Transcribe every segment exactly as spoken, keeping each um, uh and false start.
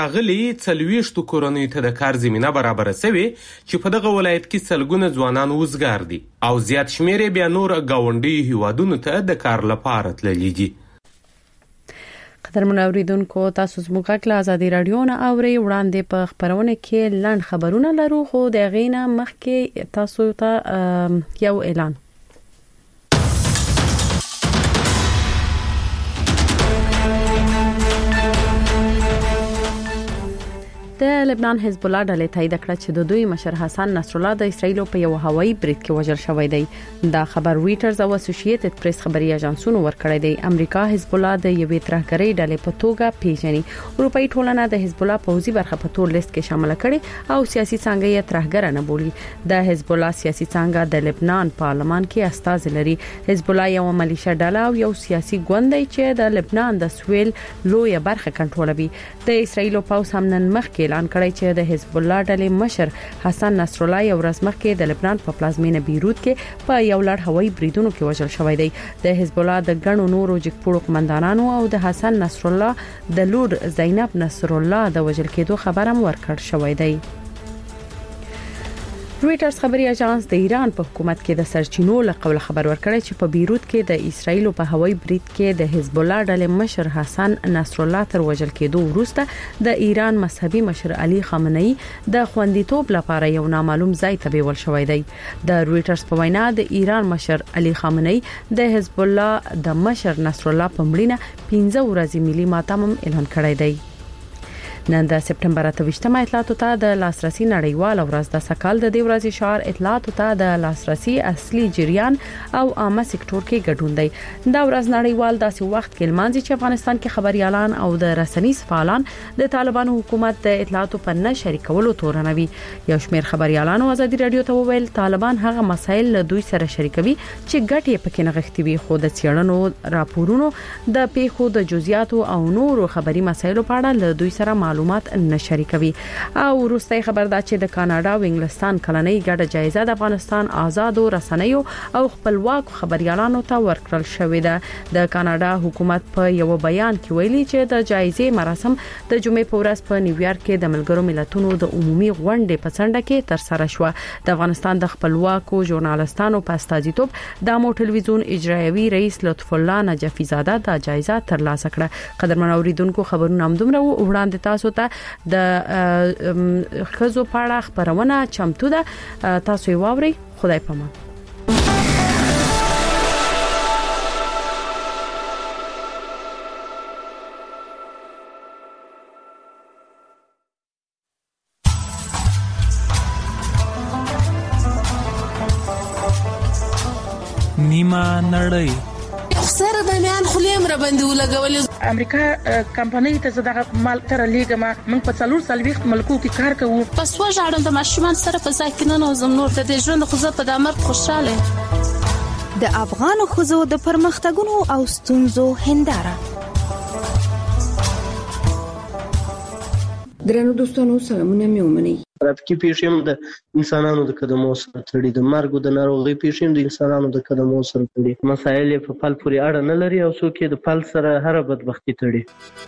اغلی څلوېښتو کورنیو ته د کار زمینه برابره سوې چې په دغه ولایت کې سلګونه ځوانان وزګار دي او زیات شمېر یې بیا نور ګاونډیو هیوادونو ته د کار لپاره تللي دي. قدرمن اوریدونکو، تاسو زموږ غږ له ازادي رادیو نه اورئ. وړاندې په خبرونه کې لنډ خبرونه لرو، خو د غینه مخکې تاسو ته یو اعلان. د لبنان حزب الله ډلې تایید کړ چې د دوی مشر حسن نصر الله د اسرایل په یو هوایي برید کې وژل شوی دی. دا خبر رويټرز او اسوسییټډ پریس خبري اژانسونو ورکړی دی. امریکا حزب الله د یوې ترهګرۍ ډلې په توګه پیژني. اروپאי ټولنه د حزب الله پوځي برخه په تور لیست کې شامل کړي او سیاسي څنګه یې ترهګر نه بولي. د حزب الله سیاسي څنګه د لبنان پارلمان کې استازي لري. حزب الله یو ملیشه ډله او یو سیاسي ګوند دی چې د لبنان د سویل لویه برخه کنټرولوي. د اسرایل پوځ هم نن مخکې اعلان کړی چې د حزب الله ډلې مشر حسن نصر الله یو ورځ مخکې د لبنان په پلازمینه بیروت کې په یو لړ هوایي بریدونو کې وژل شوی دی. د حزب الله د ګڼو نورو جګپوړو قومندانانو او د حسن نصر الله د لور زینب نصر الله د وژل کېدو خبر هم ورکړ شوی دی. رويټرز خبري اژانس د ایران په حکومت کې د سرچینو له قول خبر ورکړی چې په بیروت کې د اسرایل په هوایي برید کې د حزب الله ډلې مشر حسن نصر الله تر وژل کېدو وروسته د ایران مذهبي مشر علي خامنئي د خوندیتوب لپاره یو نامعلوم ځای ته بیول شوی دی. د رويټرز په وینا د ایران مشر علي خامنئي د حزب الله د مشر نصر الله په مړینه پنځه ورځې ملي ماتم اعلان کړی دی. نن د سپټمبر اتهویشتمه اطلاعاتو ته د لاسرسي نړیواله ورځ د سکهال د دې ورځې شعار اطلاعاتو ته د لاسرسي اصلي جریان او عامه سکتور کې ګډون دی. دا ورځ نړیوال داسې وخت کې لمانځي چې افغانستان کې خبريالان او د رسنیز فعالان د طالبانو حکومت د اطلاعاتو په نه شریکولو تورنوي. یو شمېر خبريالانو ازادي رادیو ته وویل طالبان هغه مسایل له دوی سره شریکوي چې ګټې یې پکې نغښتي وي، خو د څېړنو راپورونو د پیښو د جزئیاتو او نورو خبري مسایلو په اړه له دوی سره معلومات نشری کوي. او وروستي خبر دا چې د کاناډا او انګلستان کلنۍ ګډه جایزه د افغانستان آزادو رسنیو او خپلواک خبريالانو ته ورکړل شوې ده. د کاناډا حکومت په یو بیان کې ویلي چې د جایزې مراسم د جمعې په ورځ په نیویارک کې د ملګرو ملتونو د عمومي غونډې په څنډه کې تر سره شو. د افغانستان د خپلواکو ژورنالستانو په استازیتوب د مو ټلویزیون اجرایوي رئیس لطف الله نجفی زاده د جایزه ترلاسه کړه. قدرمن اوریدونکو، خبرونه هم دومره وړاندې تاسو ته د خزو پاړه خبرونه چمتو ده. تاسو یې واورئ. خدای پامان. نیمه نړۍ سره د میان خلیم را باندې ولګول. امریکا کمپنۍ ته زداغه مال تر لیګما من په څلور سلويخت ملکو کې کار کوو. پس وژاړم د ماشومان سره په ځای کې نه نوزم نور د دې ژوند خو زه په دامر خوشاله. د افغان خوځو د پرمختګونو او ستونزو هنداره. درنو دوستانو، سلامونه مې ومنئ. ترافیکي پیښې هم د انسانانو د قدمو سره تړي، د مرګ د ناروغۍ پیښې هم د انسانانو د قدمو سره تړي. مسایل یې په پل پورې اړه نه لري او څوک یې د پل سره هر بدبختي تړي.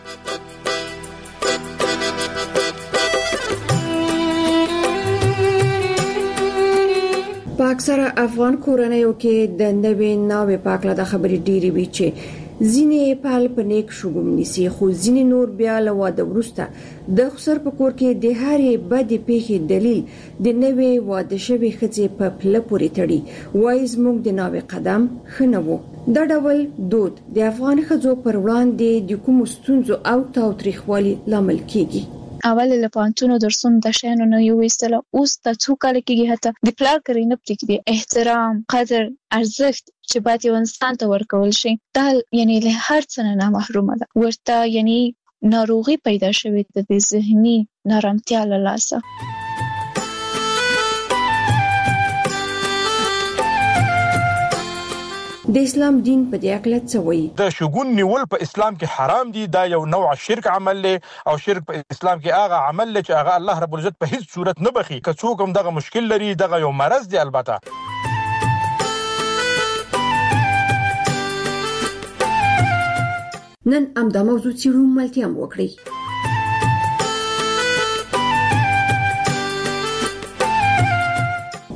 په اکثره افغان کورنیو کې د نوې ناوې پاکله د خبرې ډېری وی چې ځینې پال په نیک شګوم نیسي، خو ځینې نور بیا له واده وروسته د خسر په کور کې د هرې بدې پیښې دلیل د نوې واده شوې ښځې په پله پورې تړي. وایي زموږ د ناوې قدم ښه نه و. دا ډول دود د افغان ښځو پر وړاندې د کومو ستونزو او تاوتریخوالي لامل کیږي. اول له پانتونو درسونو د شینو نه یو وستله، اوس ته څو کال کېږي هته د پلار کړي نه پریږدي. احترام، قدر، ارزښت چې باید یو انسان ته ورکول شي دا یعنی له هر څه نه محرومه ده. ورته یعنی ناروغي پیدا شوې ده د ذهني نارامتیا له لاسه. د اسلام دین په دې اړه څه وایي؟ د شګون نیول په اسلام کې حرام دي. دا یو نوع شرک عمل له او شرک په اسلام کې هغه عمل چې هغه الله رب العزت په هیڅ صورت نه بخي. که څوک هم دغه مشکل لري، دغه یو مرض دی. البته نن هم دا موضوع څیړو ملتیا وکړي.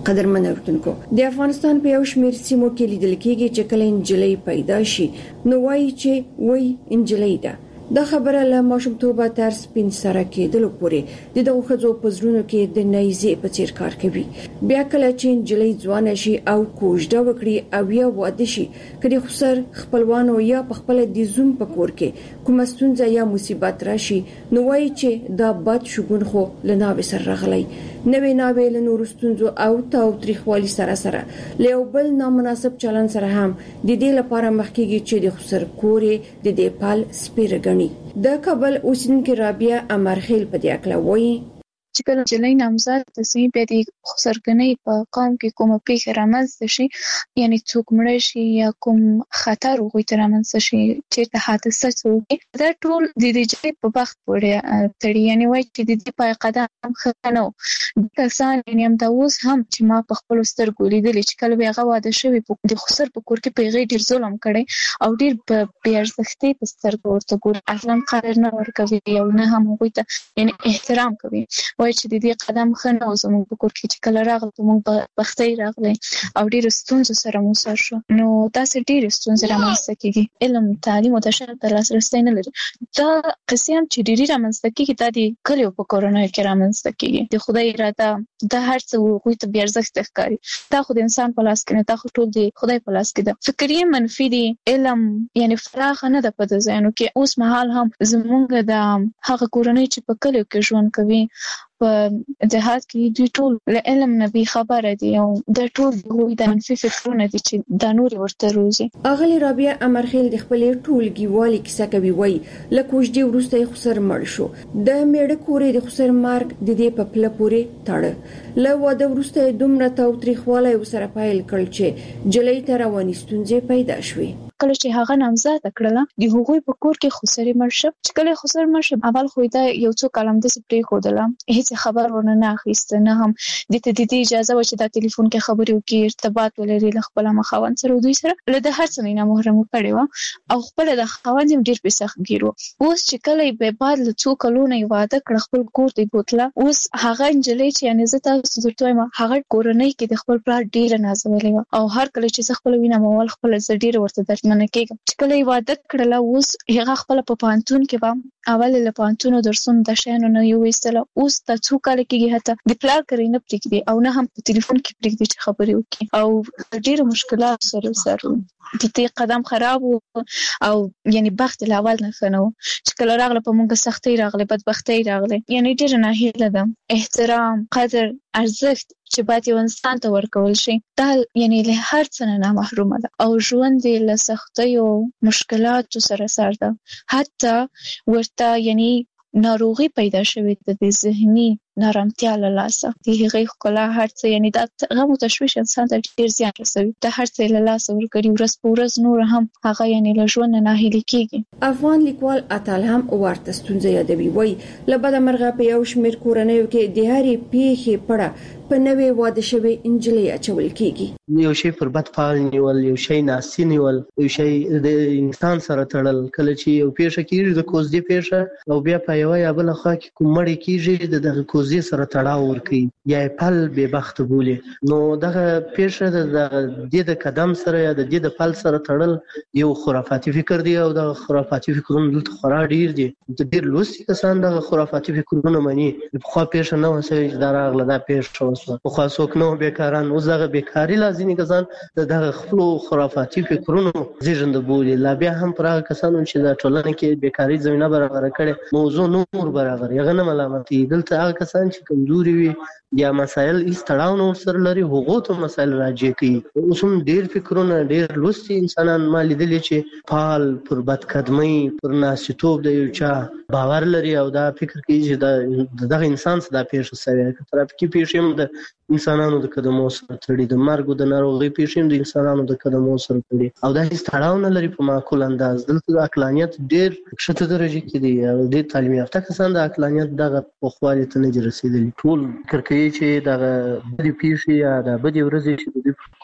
قدرمن اوردونکو د افغانستان په یو شمېر سیمو کې لیدل کېږي چې کله انجلۍ پیدا شي نو وایي چې وای انجلۍ ده. دا خبره له ماشومتوبه تر سپین سره کېدلو پورې د دغو ښځو په زړونو کې د نیزې په څیر کار کوي. بیا کله چې انجلۍ ځوانه شي او کوژده وکړي او یا واده شي کله خسر خپلوانو یا په خپل د زوم په کور کې کومه ستونزه یا مصیبت راشي نو وایي چې دا بد شګون خو لناوي سره راغلی. نوې ناوې له نورو ستونزو او تاوتریخوالي سره سره له یو بل نامناسب چلن سره هم د دې لپاره مخکېږي چې د خسر کورې د دې پال سپیرګ د کابل اوسیدونکو رابعه امرخیل په دې اړه وایي چې کله جلۍ نامزاد تسې بیا د خسرګنۍ په قوم کې کومه پیښه رامنځته شي یعنی څوک مړ شي یا کوم خطر وغوي تر رامنځته شي چې ته حادثه څوک دا ټول د دې جلۍ په بخت پورې تړي. یعنی وایي چې د دې په قدم خنو د کسان یعنی هم دا اوس هم چې ما په خپل سترګو لیدل چې کله بیا غوا واده شوی د خسر په کور کې پیغې ډیر ظلم کړي او ډیر په بیارزښتي په سترګو ورته ګوري اصلا قدر نه ورکوي او نه هم وغوي ته یعنی احترام کوي. چې د دې قدم خنو زموږ په کور کې چې کله راغله موږ بختي راغله او ډېر ستونزې سره مو سر شو نو تاسو ډېر ستونزې رامنځته کیږي علم تعلیم او تشکیل تر لاسرسي نه لري. دا قسم چې ډېر رامنځته کیږي دا د کلیو په کورونو کې رامنځته کیږي. د خدای اراده د هر څه وغوي ته بیا ارزښت ښکاري. دا خو د انسان په لاس کې نه دا خو ټول د خدای په لاس کې ده. فکري منفي دي علم یعنی فراخ نه ده په ځانو کې اوس مهال هم زمونږ د هغه کورنۍ چې په کلیو کې ژوند کوي په جهاد کې دوی ټول له علم نه بي خبره دي او د ټول دوی د منفي فکرونه دي چې د نور ورته روزي. اغلی رابعه امرخیل د خپل ټولګي والی کیسه کوي وای لکوجدي ورسته خسر مړ شو د میړه کورې د خسر مارګ د دې په پله پورې تړ له واده ورسته دومره تاوتریخواله سره پایل کړ چې جلۍ ته رواني ستونزې پیدا شوې. کله چې هغه نامزاد کړله د هغوی په کور کې خسرې مرشه چې کله خسر مرشه اول خو دا یو څو کلم د سپری خودله هیڅ خبر ورنه نه اخیسته نه هم د ته د اجازه و چې د ټلیفون کې خبرې وکړي ارتباط ولري له خپل مخاوند سره دوی سره له د هر څه نه محرم کړي و او خپل د خاوند هم ډیر پیسخ ګیرو. اوس چې کله به بعد له څو کلونو واده کړ خپل کور دی بوتله اوس هغه انجلۍ چې یعنی زه تاسو درته وایم هغه کورنۍ کې د خپل پلار ډیر نازولې او هر کله چې خپل وینه مول خپل ز ډیر ورته منه کېږم چې کله واده کړله اوس هغه خپل په پانتون کې به اول له پانتونو درسون د شینو نه یو وستله اوس د څو کال کېږي هته د پلار کري نه پریږدي او نه هم په ټلیفون کې پریږدي چې خبرې وکړي او ډېر مشکلات سره سره د دې قدم خراب او یعنی بخت الاول نه خنو چې کله راغله په موږ سختي راغله بدبختي راغله یعنی ډېر نه هیله ده احترام قدر ارزښت چې باید یو انسان ته ورکول شي دا یعنی له هر څه نه محرومه ده او ژوند له سختۍ او مشکلاتو سره سر ده. حتی ورته یعنی ناروغي پیدا شوې ده د ذهني نارمتیا له لاسه د هغې ښکلا هر څه یعنی دا غم او تشویش انسان ته ډېر زیان رسوي. دا هر څه له لاسه ورکړي ورځ په ورځ نور هم هغه یعنی له ژوند نه ناهیلي کېږي. افغان لیکوال اتل هم ورته ستونزه یادوي وایي له بده مرغه په یو شمېر کورنیو کې د هرې پیښې پړه په نوې واده شوې انجلۍ اچول کېږي. یو شی پر بد فعال نیول یو شی ناسي نیول یو شی د انسان سره تړل کله چې یو پیښه کېږي د کوزدې پیښه او بیا په یو یا بل خوا کې کوم مړی کېږي د دغه کوزدې سره تړاو ورکوي یا پل بې بخته بولي نو دغه پیښه د دې د قدم سره یا د دې د پل سره تړل یو خرافاتي فکر دی او د خرافاتي فکرونو دلته خورا ډیر دي. د ډیر لوستي کسان دغه خرافاتي فکرونه مني خو پیښه نه وسوي چې دا راغله دا پیښه وسوه خو څوک نو بیکاران اوس دغه بیکاري لازمي کسان دغه خپل خرافاتي فکرونو زیږنده بولي. لا بیا هم پر هغه کسانو چې د ټولنې کې بیکاري زمينه برابر کړي موضوع نور برابر یغه نه ملامتي دلته هغه کسان چې کمزوري وي یا مسائل هیڅ تړاو نه سره لري هغه ته مسائل راځي کوي. اوس هم ډیر فکرونه ډیر لوستي انسانان ما لیدلي چې پال پر بد قدمۍ پر ناسیتوب د یو چا باور لري او دا فکر کوي چې دغه انسان څخه دا پیښه شوې که ترافیکي پیښې هم د انسانانو د قدمو سره تړي د مرګ او د ناروغۍ پیښې هم د انسانانو د قدمو سره تړي او دا هیڅ تړاو نه لري په معقول انداز. دلته د عقلانیت ډیر ښکته درجه کې دی او د تعلیم یافته کسان د عقلانیت دغه پوخوالي ته نه رسیدلي ټول فکر کوي چې دغه بدې پیښې یا د بدې ورځې چې د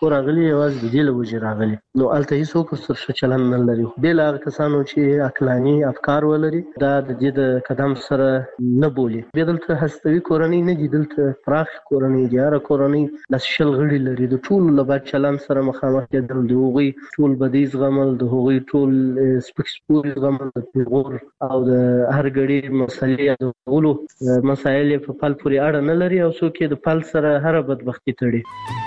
خو راغلي یوازې د دې له وجې راغلي. نو هلته هېڅوک ورسره ښه چلند نه لري. بې له هغه کسانو چې عقلاني افکار ولري دا د دې د قدم سره نه بولي. بیا دلته هستوي کورنۍ نه دي، دلته پراخې کورنۍ دي. هره کورنۍ داسې شل غړي لري. د ټولو له بد چلند سره مخامخ کېدل، د هغوی ټول بدۍ زغمل، د هغوی ټول سپک سپوري زغمل، د پیغور او د هر ګړي مسلې د غولو مسایل په پل پورې اړه نه لري او څوک یې د پل سره هره بدبختي تړي.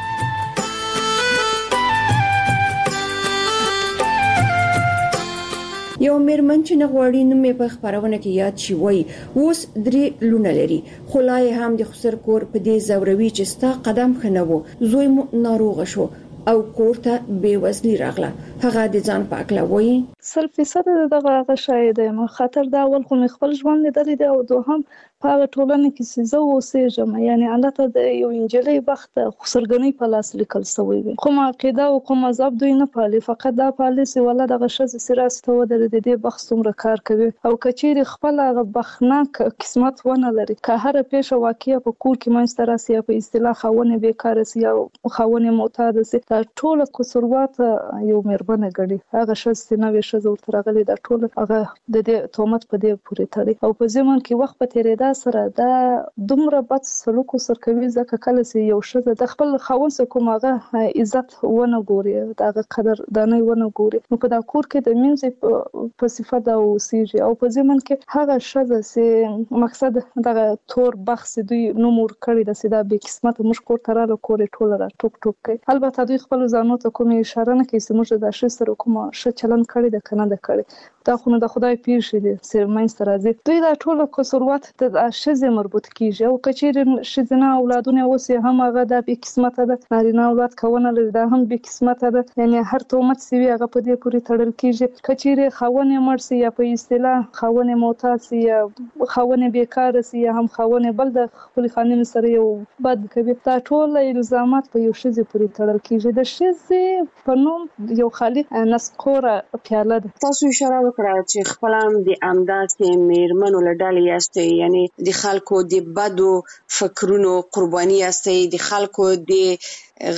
یو میرمن چې نه غواړي نوم یې په خبرونه کې یاد شي وایي اوس درې لونه لري، خو لا یې هم د خسر کور په دې زوروي چې ستا قدم ښه نه و، زوی مو ناروغه شو او کور ته بې وزلي راغله. هغه د ځان په اکله وایي سل فیصد دغه هغه شاید یم. خطر دا اول خو مې خپل ژوند لیدلی دی او دوهم په هغه ټولنه کې چې زه اوسېږم، یعنې هلته د یو نجلۍ بخت خسرګنۍ په لاس لیکل سوی وي. کومه عقیده او کوم مذهب دوی نه پالي، فقط دا پالي چې والله دغه ښځې چې راسته ودرېدې د دې بخت څومره کار کوي او که چیرې خپل هغه بختناک قسمت ونه لري، که هره پیښه واقعه په کور کې منځته راسي یا په اصطلاح خاوند یې بېکاره سي یا خاوند یې معتاده سي، دا ټوله قصوروات یو مېرمنه ګڼي. هغه ښځه چې نوې ښځه ورته راغلې دا ټوله هغه د دې تهمت په دې پورې تړي او په ضمن کې وخت په تېرېدا سره دا دومره بد سلوک ورسره کوي ځکه کله چې یو ښځه د خپل خاوند څخه کوم هغه عزت ونه ګوري، د هغه قدردانۍ ونه ګوري، نو په دا کور کې د مینځې په صفت دا اوسېږي او په ضمن کې هغه ښځه چې مقصد دغه تور بخت چې دوی نوم ورکړی ده چې دا بې قسمته موږ کور ته راغله کور یې ټوله را ټوک ټوک کوي. البته دوی خپلو ځانونو ته کومې اشاره نه کوي چې موږ د ښځې سره کومه ښه چلند کړی ده که نه ده کړی. دا خو نو د خدای پیښې دي چې منځته راځي. دوی دا ټوله قصوروات د ښځې مربوط کېږي او که چیرې ښځینه اولادونه اوس یې هم هغه دا بې قسمته ده، نارینه اولاد که ونه لري دا هم بې قسمته ده، یعنې هر تهمت چې وي هغه په دې پورې تړل کېږي. که چیرې خاوند یې مړ سي یا په اصطلاح خاوند یې معتاد سي یا خاوند یې بېکاره سي یا هم خاوند یې بل د خپلې خانمې سره یو بد کوي، دا ټول الزامات په یو ښځې پورې تړل کېږي. د ښځې په نوم یو خالي نسکوره پیاله ده. تاسو اشاره وکړه چې خپل هم د همداسې مېرمنو له ډلې یاستئ، یعنې د خلکو د بدو فکرونو قرباني یاستئ، د خلکو د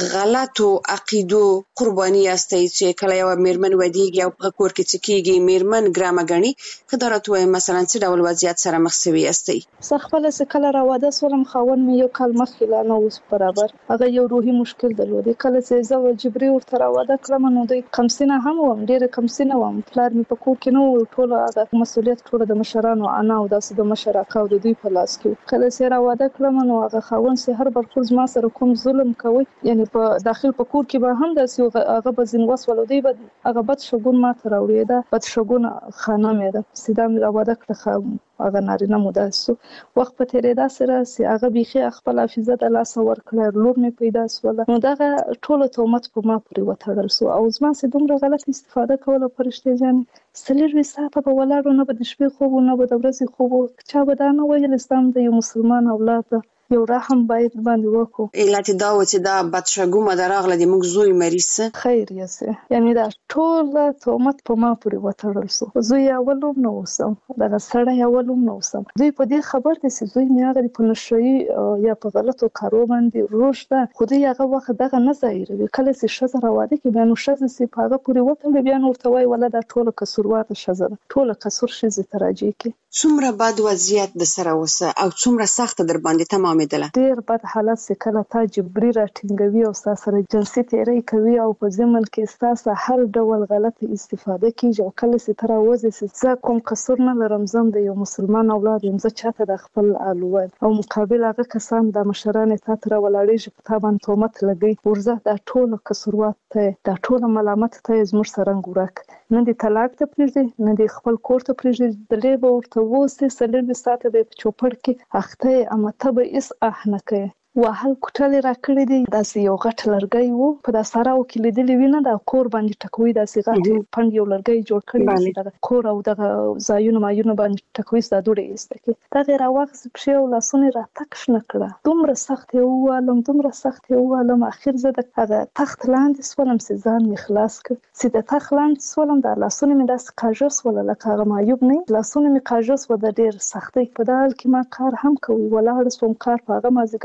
غلطو عقیدو قرباني یاستئ چې کله یو مېرمن ودیږي او په کور کې څه کېږي مېرمن ګرامه ګڼي. که دا راته ووایې مثلا څه ډول وضعیت سره مخ سوي یاستئ؟ زه خپله چې کله راواده شولم خاوند مې یو کال مخکې لا نه اوس برابر، هغه یو روحي مشکل درلودی. کله چې زه جبري ورته راواده کړم نو دوی کمسینه هم وم، ډېره کمسینه وم، پلار مې په کور کې نه و، ټوله هغه مسؤلیت ټوله د مشرانو انا او داسې د مشر اکا او د دوی په لاس کې و. کله چې راواده کړم نو هغه خاوند چې هر برخور زما سره کوم ظلم کوي، یعنې په داخل په کور کې به هم داسې هغه به ځین وسول او دوی به هغه بد شګون ما ته راوړي. دا بد شګون خانه مې ده چې دا مې راواده کړه هغه نارینه مو داسې شو. وخت په تېرېدا سره چې هغه بیخي خپل حافظه د لاسه ورکړه، لور مې پیدا شوله، نو دغه ټوله تهمت په ما پورې وتړل شو او زما چې دومره غلط استفاده کوله فرشتې جانې څلېرویشت ساعته به ولاړو، نه به د شپې خوب و نه به د ورځې خوب و. چا به دا نه ویل اسلام د یو مسلمان اولاد ده، یو رحم باید باندې وکړو. علت دا و چې دا بدشګومه د راغله د موږ زوی مریض څه خیر یې، یعنې دا ټوله تهمت په ما پورې وتړل شو. زوی یې اول هم نه اوسم، دغه سړی اول هم نه اوسم. دوی په دې خبر دي چې زوی مې هغه په نشهیي یا په غلطو کارو باندې روش ده، خو دوی هغه وخت دغه نه ظاهروي. کله چې ښځه راواده کړي بیا نو ښځه چې په هغه پورې وتړي بیا نو ورته وایي والله دا ټوله قصورواته ښځه ده، ټوله قصور ښځې ته راجع کړي. څومره بد وضعیت د سره وسه او څومره سخته در باندې تمامېدله؟ ډېر بد حالت چې کله تا جبري راټینګوي او ستا سره جنسي تېری کوي او په ضمن کې ستا څخه هر ډول غلطه استفاده کېږي او کله چې ته راوځې چې زه کوم قصور نه لرم، زه د یو مسلمان اولاد یم، زه چاته د خپل آل وایم او مقابل هغه کسان د مشران یې تا ته راولاړېږي په تا باندې تهمت لګوي، ورځه دا ټوله قصوروات ته دا ټوله ملامت ته یې زموږ سره رنګ ورک، نه دې طلاق ته پرېږدي نه دې خپل کور ته پرېږدي، دلې به ورته اوسې څلېرویشت ساعته به یې په چوپړ کې اخته یې، اما ته به هېڅ اح نه کوې. وهل کوټلې راکړې دي، داسې یو غټ لرګی و په دا سراو کې لیدلې وي نه، دا کور باندې ټکوي، داسې غټ پنډ یو لرګی جوړ کړی دغه کور او دغه ځایونه مایونه باندې ټکوي، دا دوړې یې ایسته کړي. دغه یې راواخیست پښې او لاسونه یې راتک شنه کړه، دومره سخت یې ووهلم دومره سخت یې ووهلم، اخر زه د هغه تخت لاندې شولم چې ځان مې خلاص کړ. چې د تخت لاندې شولم دا لاسونه مې داسې کاږه شوله لکه هغه معیوب نه، لاسونه مې کاږه شوه د ډېر سختۍ په دا حال کې ما کار هم کوي، ولاړه شوم کار په هغه مازدیګر کار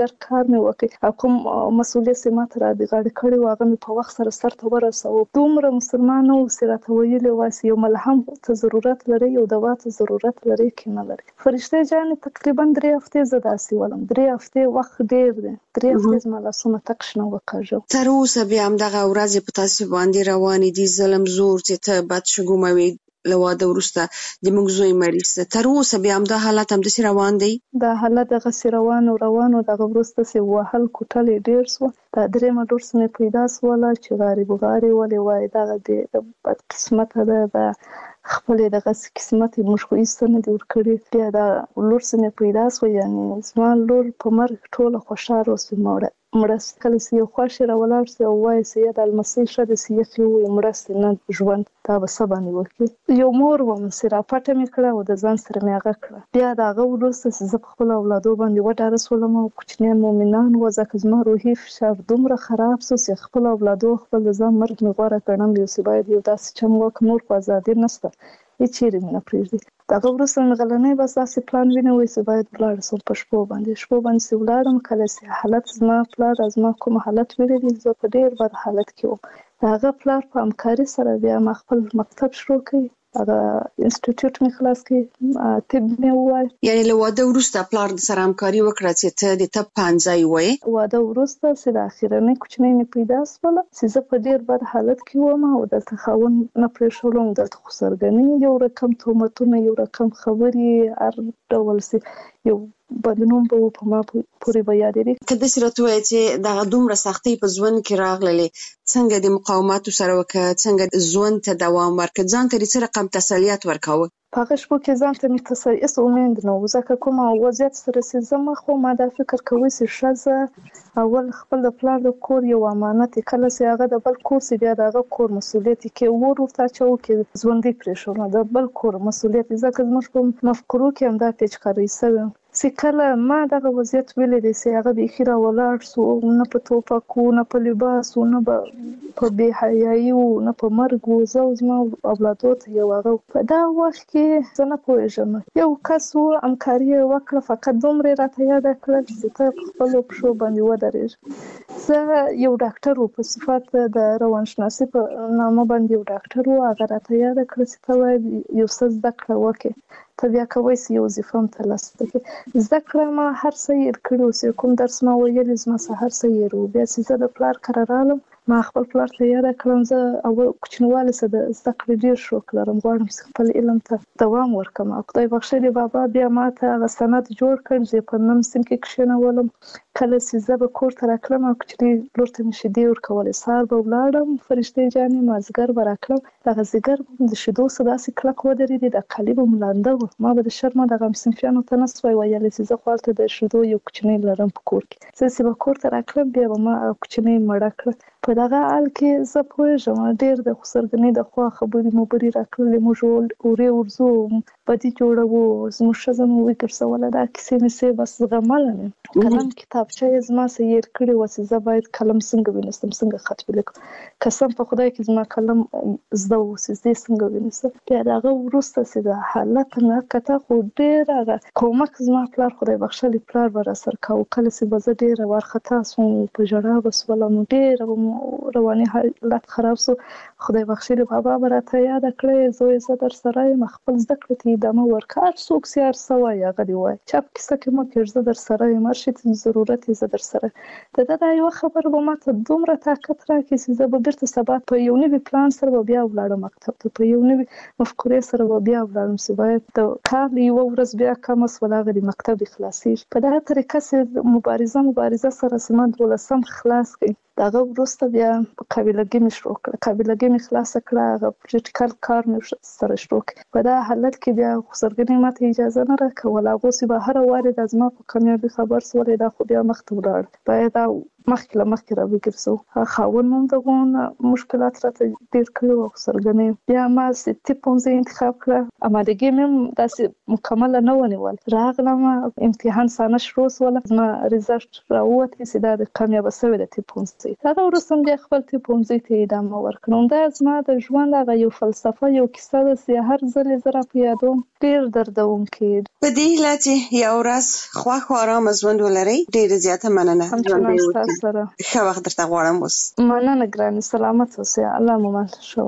کار مې وکړ او کوم مسؤلیت چې ماته را دي غاړه کړی و هغه مې په وخت سره سرته ورساوه. دومره مسلمان او سیرته ویلي واسي یو ملهم ته ضرورت لري یو دوا ته ضرورت لري کې نه لري. فرشته جان تقریبا درې هفتې زه داسې ولم، درې هفتې وخت ډېر دی، درې هفتې زما لاسونه تک شنه وکاږه. تر اوسه بیا همدغه ورځې په تاسو باندې روانې دي، ظلم زور چې ته بد شګوموي له واده وروسته د موږ زوی مریض. تر اوسه بیا همدا حالت همداسې روان دی؟ دا حالت دغسې روان او روان او دغه وروسته چې وهل کوټل یې ډېر سو. دا درېیمه ډورس مې پیدا سوله چې غاري بغاري ولې وایي دغه د بد قسمته ده، د خپلې دغسې قسمت یې موږ خو ایسته نه دي ورکړي. بیا دا لور چې مې پیدا سوه یعنې زما لور په مرګ ټوله خوشحاله اوس مړه مړه کله چې یو خوا شي راولاړ سي او وایي چې یا د المسۍ ښه ده چې یخې ووایي مړه سي نه ژوند دا به څه باندې وکړي. یو مور وم چې راپټه مې کړه او د ځان سره مې هغه کړه. بیا د هغه وروسته چې زه په خپلو اولادو باندې وډاره سولم او کوچنیان مؤمنان وو، ځکه زما روحي فشار دومره خراب سو چې خپلو اولادو خپل د ځان مرګ مې غوره ګڼم یو چې باید یو داسې چم وکړم نور خو ازادي نشته هېڅ چېرې مې نه پرېږدي. د هغه وروسته مې غلنۍ بس داسې پلان ونیوی چې باید ولاړه شم په شپو باندې شپو باندې چې ولاړم. کله چې حالت زما پلار زما کوم حالت ولیدی زه په ډېر بد حالت کې وم. د هغه پلار په همکاري سره بیا ما خپل مکتب شروع کړی، هغه انسټیټیوټ مې خلاص کړی، طب مې ووایه. یعنې له واده وروسته پلار سره همکاري وکړه چې ته د طب پوهنځی ووایې؟ واده وروسته چې د اخرنۍ کوچنۍ مې پیدا شوله چې زه په ډېر بد حالت کې وم او دلته خاوند نه پرېښولم، دلته خو سرګنۍ یو رقم تهمتونه یو رقم خبرې هر ډول چې یو بدنوم به په ما پورې به یادېږي. که داسې راته ووایې چې دغه دومره سختۍ په ژوند کې راغللې، څنګه د مقاوماتو سره وکړه، څنګه ژوند ته دوام ورکړه، ځان ته څه رقم تسلیت ورکاوه؟ په هغه شپو کې ځان ته مې تسلی هېڅ امید نه و، ځکه کوم وضعیت سره چې زه مخ وم ما دا فکر کوي چې ښځه اول خپل د پلار د کور یو امانت یې، کله چې هغه د بل کور شي بیا د هغه کور مسؤلیت یې کې ور ورته اچوو کې ژوندی پرېښودم د بل کور مسؤلیت یې، ځکه زموږ په مفکورو کې همدا پیچکارۍ شوې چې کله ما دغه وضعیت ولیدی چې هغه بیخي راولاړ سو، نه په ټوپکو نه په لباس و نه په بې حیایي و نه په مرګ و، زه او زما اولادو ته یو هغه په دا وخت کې زه نه پوهېږم یو کس و همکاري یې وکړه، فقط دومره یې راته یاده کړل چې ته په خپلو پښو باندې ودرېږه. زه یو ډاکټر و په صفت د روانشناسي په نامه باندې یو ډاکټر و، هغه راته یاده کړه چې ته باید یو څه زده کړه وکړې، ته بیا کوی چې یو وظیفه هم ترلاسه کړې. زده کړه ما هر څه هېر کړي اوس کوم درس ما ویلي زما څه هر څه هېر و. بیا چې زه د پلار کره رالم ما خپل پلار ته یاده کړم زه اول کوچنیوالي څه د زده کړې ډېر شوق لرم، غواړم چې خپل علم ته دوام ورکړم. او خدای بخښلي بابا بیا ما ته هغه سند جوړ کړ چې په نهم صنف کې کښېنولم. کله چې زه به کور ته راتلم او کوچنۍ لور ته مې شیدې ورکولې، سهار به ولاړم فرشتې جانې مازدیګر به راتلم، دغه ځیګر به د شیدو څه داسې کلک ودرېدې د کالي به م لانده وه. ما به د شرمه دغه صنفیانو ته نه سوای ویلی چې زه خو هلته د شیدو یو کوچنۍ لرم په کور کې. زه چې به کور ته راتلم بیا به ما کوچنۍ مړه کړه. په دغه حال کې زه پوهېږم ډېر د خسرګنۍ د خوا خبرې مبرې راکړلې، موږ اورې ورځو بدي جوړوو، زموږ ښځه مو وګرځوله، دا کیسې مې بس زغمله مې. قلم کتابچه یې زما څه هېر کړې وه چې زه باید قلم څنګه ونیسم، څنګه خط ولیکم. قسم په خدای کې زما قلم زده و چې زه یې څنګه ونیسم. بیا د هغه وروسته چې د حالت نه کته خو ډېر هغه کومک زما پلار خدای بخښلي پلار به راسره کاوه. کله چې به زه ډېره وارخطا سوم په ژړا به سولم، ډېره رواني حالت خراب سو، خدای بخښلي بابا به راته یاده کړی زوی زه در سره یم، خپل زده کړې ته ادامه ورکړه، هر څوک چې هر څه وایي هغه دې وایي، چا په کیسه کې مه کېږ، زه در سره یم، هر شي ته ضرورت یې زه در سره. د ده دا یوه خبره به ما ته دومره طاقت راکړي چې زه به بېرته سبا په یو نوي پلان سره به بیا ولاړم مکتب ته، په یو نوي مفکورې سره به بیا ولاړم چې باید د کار له یوه ورځ بیا کمه شوله هغه د مکتب خلاصېږي. په دغه طریقه چې مبارزه مبارزه سره چې ما دولسم خلاص کړي، د هغه وروسته بیا قابلګي مې شروع کړه، قابلګي مې خلاصه کړه، هغه پریکټیکل کار مې سره شروع کړ. په دا حالت کې بیا خسرګنۍ ماته اجازه نه راکوله، هغو چې به هره وارې د زما په کامیابي خبر شولې دا خو بیا مخته ولاړ، باید مخکې له مخکې را وګرځو. خاوند هم دغه مشکلات راته ډېر کړي وو سرګنې. بیا ما ستې پونځه انتخاب کړه. امادګي مې داسې مکمل نه ونیول. راغلم امتحان سانه شروع سول. ما ریزلټ راووت چې دا د کامیابه شوی د تی پونځه. دا وروسته بیا خپل تی پونځه ته ادامه ورکړم. دا زما د ژوند هغه یو فلسفه یو کیسه ده چې هر ځل زه په یادوم ډېر دردونکی. په دې هیله چې یو ورځ خوښ او آرام ژوند ولرئ. ډېره زیاته مننه. همچنان سره ښه وخت درته غواړم. اوس مننه ګرانې. سلامت اوسئ. الله مو مل شه.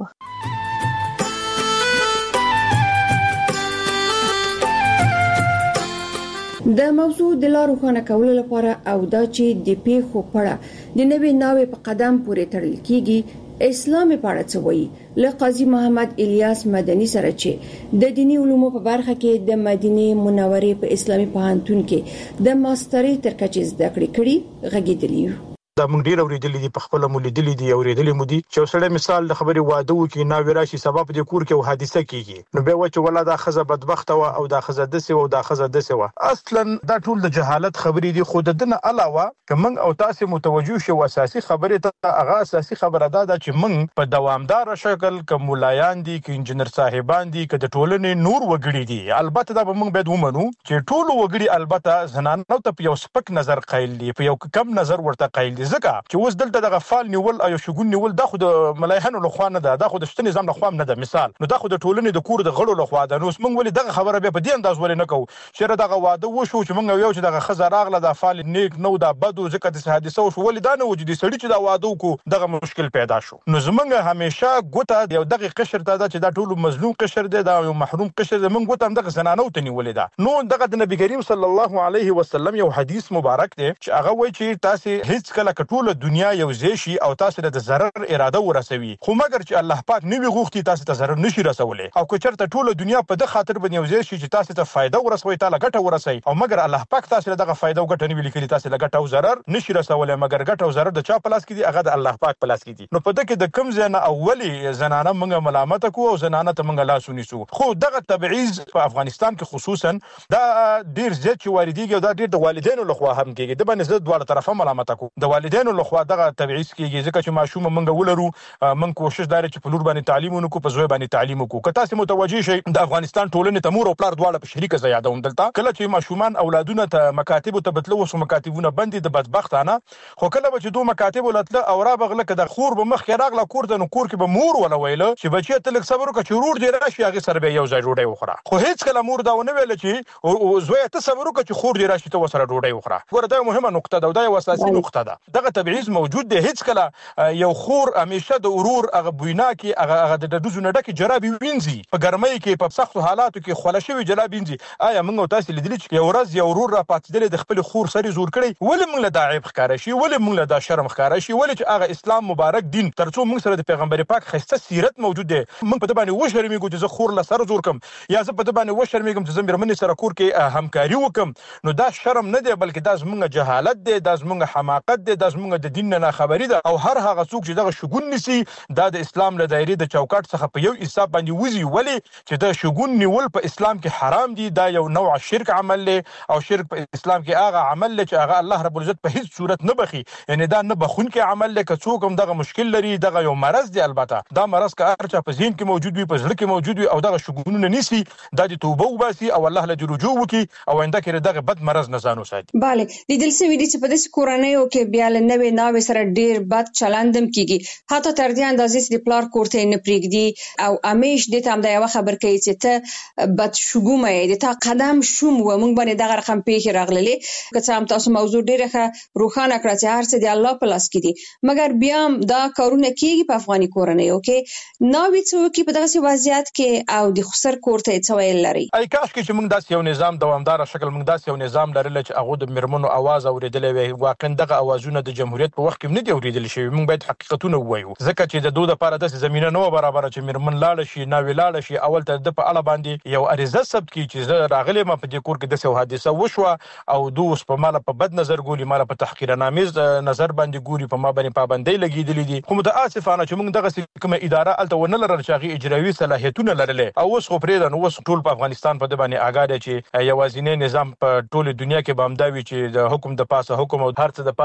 د موضوع د لارو خانه کولو لپاره او دا چې د پیښو پړه د نوې ناوې په قدم پورې تړل کیږي، اسلام په اړه څه وایي؟ له قاضي محمد الیاس مدني سره چې د دینی علومو په برخه کې د مدینه منورې په اسلامي پوهنتون کې د ماسترۍ تر کچې زده کړې کړي غږیدلی. دا موږ ډیر اوریدلې دي، په خپل مولیدلې دي اوریدلې مو دي چې وسړی مثال د خبرې واده وکي نا وراشي سبب د کور کې حادثه کیږي، نو به و چې ولاده خزه بدبخت و او دا خزه دسه او دا خزه دسه و. اصلا دا ټول د جهالت خبرې دي. خود دنه علاوه کوم او تاسو متوجه شو اساسي خبره ته هغه اساسي خبره ده چې موږ په دوامدار شکل کوم مولایان دي کې انجنیر صاحبان دي کې د ټولنې نور وګړي دي. البته دا به موږ باید ومنو چې ټول وګړي البته زنانو ته یو سپک نظر قایل دي، په یو کم نظر ورته قایل دي، ځکه چې اوس دلته د غفال نیول او شګون نیول دا خو د ملایحانو له خوا نه ده، دا خو د شته نظام له خوا نه ده مثال، نو دا خو د ټولنې د کور د غړو له خوا ده. نو موږ ولې دغه خبره به په دې انداز ولې نه کوو چې دغه واده وشو چې موږ یو چې دغه خزه راغله د فال نیک نو دا بدو ځکه د حادثه وشو، ولې دا نه وجودي سړی چې دا واده وکړو دغه مشکل پیدا شو. نو زمونږ همیشه ګوته یو دغه قشر ته ده چې دا ټول مظلوم قشر دی، دا یو محروم قشر دی. موږ ګوته هم دغه زنانو ته نیولې ده. نو دغه د نبی کریم صلی الله علیه وسلم یو حدیث مبارک دی چې هغه وایي چې تاسو هیڅ کله کټوله دنیا یو شي او تاسو د ضرر اراده ورسوي، خو مګر چې الله پاک نوی غوښتي تاسو ته ضرر نشي رسولای، او که چېرته ټوله دنیا په د خاطر باندې یو ځای شي چې تاسو ته فائدہ ورسوي تعالی ګټه ورسوي، او مګر الله پاک تاسو له دغه فائدہ او ګټه نه ویل کړي تاسو له ګټه او ضرر نشي رسولای، مګر ګټه او ضرر د چا په لاس کې دي؟ هغه د الله پاک په لاس کې دي. نو په دغه د کم ځای نه اولی زنانه موږ ملامت کوو او زنانه ته موږ لاس ونیسو. خو دغه تبعیض په افغانستان کې خصوصا دا ډیر زیات چې واردېږي او دا ډیر د والدینو له خوا هم کېږي. د باندې زه دواړه طرفه ملامت کوم، د والدینو له خوا دغه تبعیض کېږي ځکه چې ماشوم موږ ولرو، موږ کوشش دار چې په لور باندې تعلیم ونکو، په زوی باندې تعلیم وکړو. که تاسو متوجي شئ د افغانستان ټولنې ته مور او پلار دواړه په شریکه زیادوم دلته کله چې ماشومان اولادونه ته مکاتب ته بتلو وسو مکاتبونه بندي د بدبختانه، خو کله به چې دوه مکاتب ولتل او را بغله کده خور به مخ کې راغله کور ته، نو کور کې به مور ولا ویل چې بچی ته لک صبر وکړه چې ورور دې راشي هغه سره به یو ځای ډوډۍ وخوره. خو هیڅ کله مور دا ونه ویل چې زوی ته صبر وکړه چې خور دې راشي ته وسره ډوډۍ وخوره. ګوره دا مهمه نقطه ده او دا یو اساسي نقطه ده. دغه تبعیض موجود دی. هیڅ کله یو خور همیشه د ورور هغه بوینا کې هغه هغه د دوزو نه ډکه جرابي وینځي، په ګرمۍ کې په سختو حالاتو کې خوله شوی جرابي وینځي. آیا موږ تاسو لیدلی چې یو ورځ یو ورور را پاتېدل د خپل خور سره زور کړي؟ ولې موږ له دا عیب ښکارا شي؟ ولې موږ له دا شرم ښکارا شي؟ ولې چې هغه اسلام مبارک دین ترڅو موږ سره د پیغمبر پاک خسته سیرت موجود دی، موږ په دې باندې وشرمېږو چې زه خور له سره زور کم یا زه په دې باندې وشرمېږم چې زه مېرمنې سره کور کې همکاري وکم؟ نو دا شرم نه دی بلکې دا زموږ جهالت دی، دا زموږ حماقت دی، دا زموږ د دین نه خبري ده. او هر هغه څوک چې دغه شګون نسی دا د اسلام له دایرې د چوکاټ څخه په یو حساب باندې وزي. ولی چې د شګون نیول په اسلام کې حرام دي، دا یو نوع شرک عمل دی، او شرک په اسلام کې هغه عمل دی چې هغه الله رب العزت په هیڅ صورت نه بخي، یعنی دا نه بخون کې عمل دی. که څوک هم دغه مشکل لري، دغه یو مرض دی، البته دا مرض که هر چا په ذهن کې موجود وي، په زړه کې موجود وي او دغه شګونونه نیسي، دا د توبه وباسي او الله له رجوع وکي او آینده کې دغه بد مرض نه ځان وساتي. bale د دل سوي دي چې په داسې کورنیو کې بیا له نوې ناوې سره ډیر بد چلندم کیږي، حتی تر دې اندازې چې د پلار کوړته نه پریږدي او امیش د تام د یو خبر کوي چې ته بد شګومه د تا قدم شوم و موږ باندې دغه رقم پیښ راغللې. که څه هم تاسو موضوع ډیره ښه روښانه کړه چې هر څه د الله په لاس کې دي، مګر بیا دا کارونه کیږي په افغاني کورنیو کې. ناوې څوک په دغه وضعیت کې او د خسر کوړته څه ویل لري؟ ای کاش کې چې موږ داسې یو نظام دوامدار شکل موږ داسې یو نظام لرل چې هغه د مرمنو आवाज اوریدلې وي. واقعا دغه اوازونه د جمهوریت په وخت کې نه دی اوریدل شوی. موږ باید حقیقتونه ووایو ځکه چې د دوه لپاره د زمينه نو برابر چې مرمن لاړ شي، ناوې لاړ شي، اول ته د په اړه باندې یو عریضه ثبت کی چې زه راغلی ما په دې کور کې د څه حادثه وشوه او دوی په مال په بد نظر ګوري، مال په تحقیرانامیز نظر باندې ګوري، په ما باندې پابندۍ لګیدلې دي. خو متاسفانه چې موږ دغه کومه اداره الته ونه لرل چې هغه اجرایي صلاحیتونه لرلې او اوس خو پرې ده. نو اوس ټول په افغانستان په دې باندې آګاه دي چې یوازینی نظام په ټوله دنیا کې بامداوي چې د حکم د پاسه حکم او هر څه د پاسه هم دغه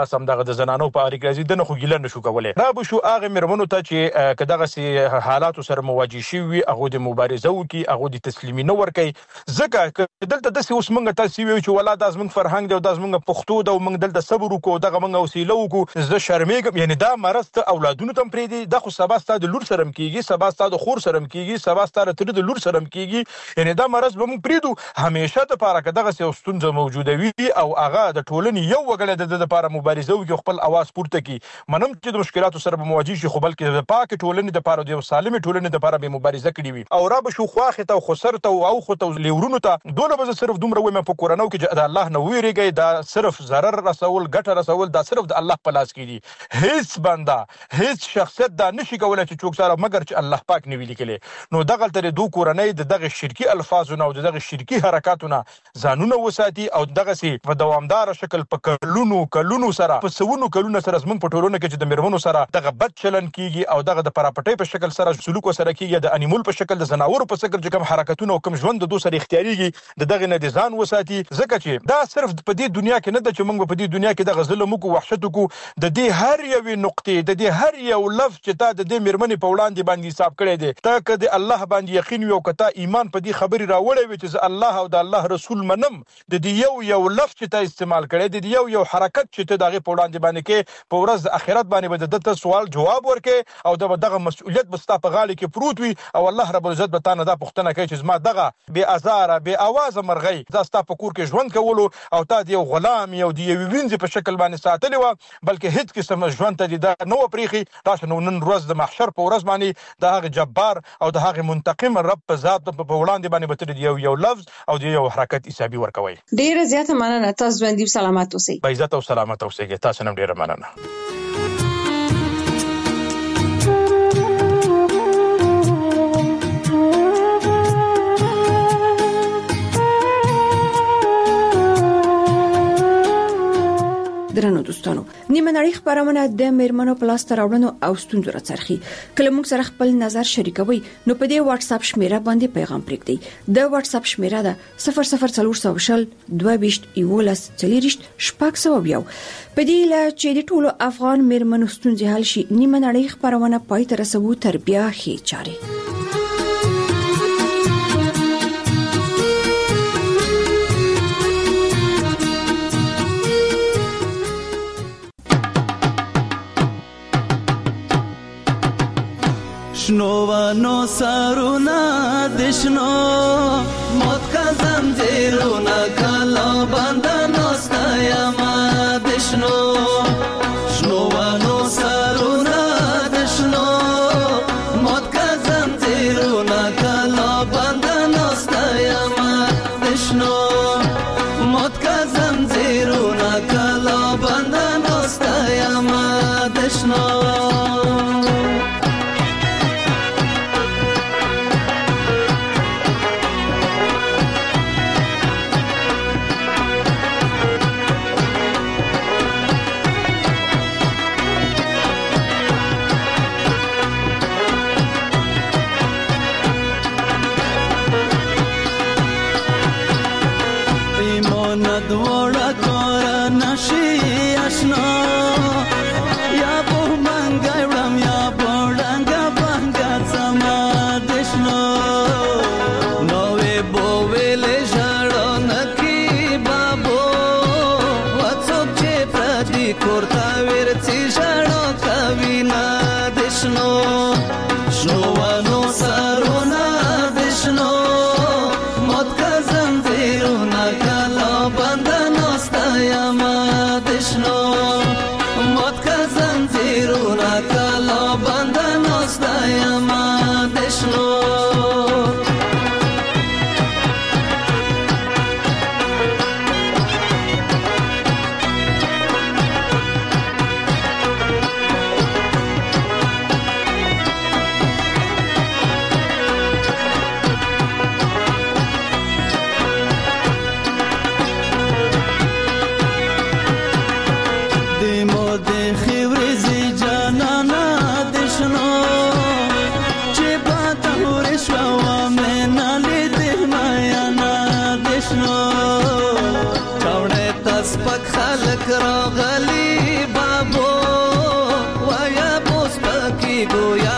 د زنانو په اړه راځي د نه خو ګیله نشو کولای. را به شو هغه مرمنو ته چې کداغه سي حالات سره مواجه شي وي هغه د مبارزه وکي هغه د تسلیمي نه ور کوي. ځکه دلته د اوس موږ تاسو ویو چې ولا د زمنګ فرهنګ دی او د زمنګ پښتو دی او موږ دلته صبر وکړو دغه موږ وسیله وکړو. زه شرمېږم یعنی دا مرسته اولادونو ته پرې دي د خو سبا ستاسو د لور سره کیږي سبا ستاسو د خور سره کیږي سبا ستاسو تر د لور سره کیږي. یعنی دا مرز به موږ پریدو همیشه د پاره کداغه سي ستونزه موجوده وي او هغه د ټولنې یو وګړه د لپاره مبارزه وکړي خپل اواز پورته کړي. منم چې د مشکلاتو سره مواجه شي خو بلکې د پاک ټولنې د لپاره د سالمه ټولنې د لپاره به مبارزه کړي وي. او را به شو خواخه ته خسرته او خو ته لیورونو ته دوله به صرف دومره ومه په کورانو کې د الله نه ویریږي دا صرف ضرر رسول ګټه رسول دا صرف د الله په لاس کې دي. هیڅ بنده هیڅ شخصیت دا نشي کولای چې څوک سره مگر چې الله پاک نه ویلي کړي. نو دغه تر دوه کورنۍ د دغه شرکی الفاظونه او دغه شرکی حرکتونه ځانونه وساتي او دغه سي په دوامدار شکل په کلونو کلونو سره په سونو کلونو سره زمنګ په ټولنه کې چې د مرمنو سره دغه بد چلن کیږي او دغه د پراپټۍ په شکل سره سلوک سره کیږي د انیمول په شکل د زناورو په شکل چې کوم حرکتونه او کوم ژوند د دوه سره اختیاريږي د دغه نه د ځان وساتي. ځکه چې دا صرف په دې دنیا کې نه د چې موږ په دې دنیا کې د ظلم او وحشت کو د دې هر یو نقطې د دې هر یو لفظ چې تا د دې مرمنې په وړاندې باندې حساب کړی دی تا کده الله باندې یقین یو کته ایمان په دې خبري راوړی وي چې الله او د الله رسول منم د دې یو یو لفظ چې تا استعمال کړی دی یو یو حرکت چې ته دغه په وړاندې باندې کې په ورځ د آخرت باندې به د ته سوال جواب ورکې او دغه مسؤلیت به ستا په غاړه کې پروت وي او الله رب العزت به تانه دا پوښتنه کوي چې زما دغه بے ازاره بے आवाज مرغۍ دا ستا په کور کې ژوند کولو او تا د یو غلام یو دی یو وینځ په شکل باندې ساتلی و بلکې هیڅ قسم ژوند ته دا نو پریخي تاسو نو نن ورځ د محشر په ورځ باندې د هغه جبار او د هغه منتقم رب په ذات په وړاندې باندې به یو یو لفظ او د یو حرکت حسابي ورکوي. ډیره زیاته مننه تاسو باندې سلامات اوسئ. با عزت او سلامت اوسئ. تاسو نن ډیره مننه. درنو دوستانو نیمه نړۍ خبرونه د میرمنو پلاس تراوړنو او ستونزو راڅرخي کله موږ سره خپل نظر شریکوي نو په دې واتس اپ شمیره باندې پیغام پرېږدئ. د واتس اپ شمیره ده صفر صفر څلور شل دوه بیشت یولس چلیریشت شپږ سوه یو. په دې لا چې د ټولو افغان میرمنو ستونزې حل شي نیمه نړۍ خبرونه پای ته رسوو تر بیا ښې چاري. شنوانو سارونا دشنو موت کا زنجیرونا کلا بندنو ستایما دشنو شنوانو سارونا دشنو موت کا زنجیرونا کلا بندنو ستایما دشنو موت کا زنجیرونا کلا بندنو ستایما دشنو گویا